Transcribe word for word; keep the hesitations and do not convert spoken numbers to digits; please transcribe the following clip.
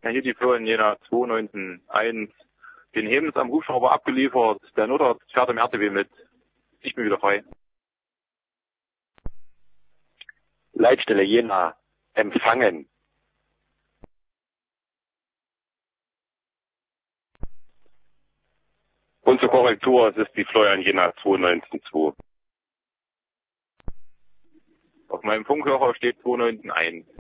Ja, hier die Florian Jena zwei neun eins. Den Hebens am Hubschrauber abgeliefert. Der Notarzt fährt im R T W mit. Ich bin wieder frei. Leitstelle Jena. Empfangen. Und zur Korrektur, es ist die Florian Jena zwei neun zwei. Auf meinem Funkhörer steht zwei neun eins.